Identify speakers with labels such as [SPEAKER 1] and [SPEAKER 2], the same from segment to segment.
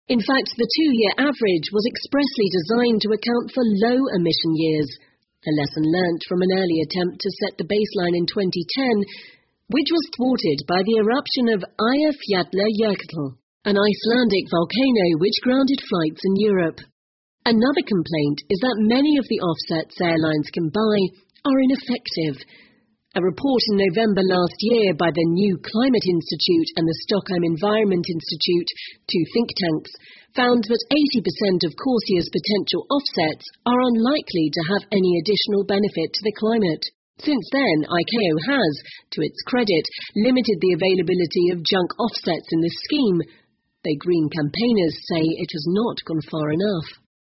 [SPEAKER 1] In fact, the two-year average was expressly designed to account for low-emission years, a lesson learnt from an early attempt to set the baseline in 2010, which was thwarted by the eruption of Eyjafjallajökull, an Icelandic volcano which grounded flights in Europe. Another complaint is that many of the offsets airlines can buy are ineffective. A report in November last year by the New Climate Institute and the Stockholm Environment Institute, two think tanks, found that 80% of CORSIA's potential offsets are unlikely to have any additional benefit to the climate. Since then, ICAO has, to its credit, limited the availability of junk offsets in this scheme, though green campaigners say it has not gone far enough.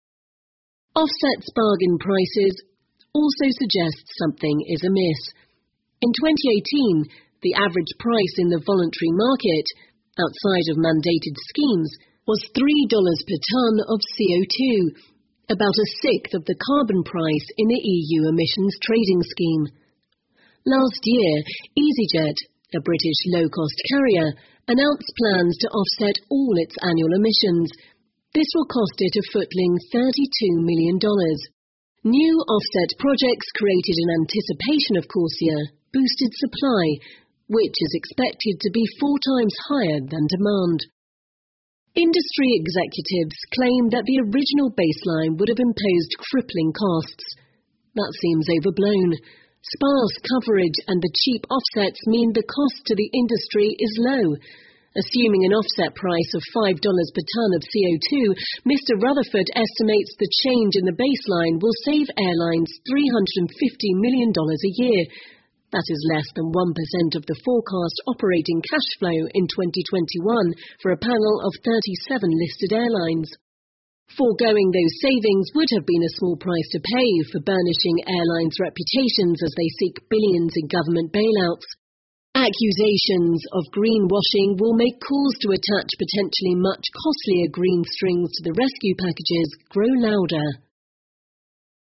[SPEAKER 1] Offsets bargain prices also suggest something is amiss. In 2018, the average price in the voluntary market, outside of mandated schemes, was $3 per tonne of CO2, about a sixth of the carbon price in the EU emissions trading scheme. Last year, EasyJet, a British low-cost carrier, announced plans to offset all its annual emissions. This will cost it a footling $32 million. New offset projects created in anticipation of CORSIA boosted supply, which is expected to be 4 times higher than demand. Industry executives claim that the original baseline would have imposed crippling costs. That seems overblown. Sparse coverage and the cheap offsets mean the cost to the industry is low. Assuming an offset price of $5 per tonne of CO2, Mr. Rutherford estimates the change in the baseline will save airlines $350 million a year. That is less than 1% of the forecast operating cash flow in 2021 for a panel of 37 listed airlines. Foregoing those savings would have been a small price to pay for burnishing airlines' reputations as they seek billions in government bailouts. Accusations of greenwashing will make calls to attach potentially much costlier green strings to the rescue packages grow louder.